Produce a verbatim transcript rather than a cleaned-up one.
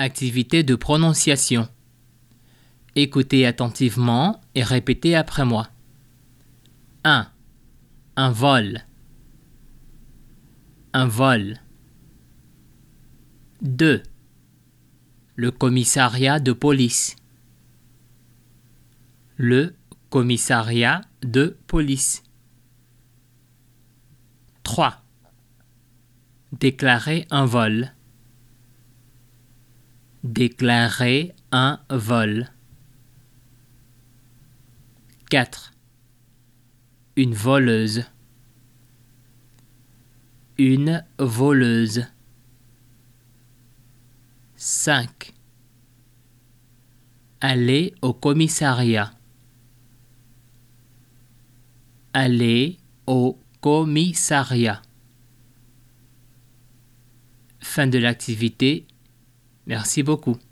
Activité de prononciation. Écoutez attentivement et répétez après moi. un. Un vol. Un vol. deux. Le commissariat de police. Le commissariat de police. trois. Déclarer un vol. Déclarer un vol. quatre. Une voleuse. Une voleuse. cinq. Aller au commissariat. Aller au commissariat. Fin de l'activité. Merci beaucoup.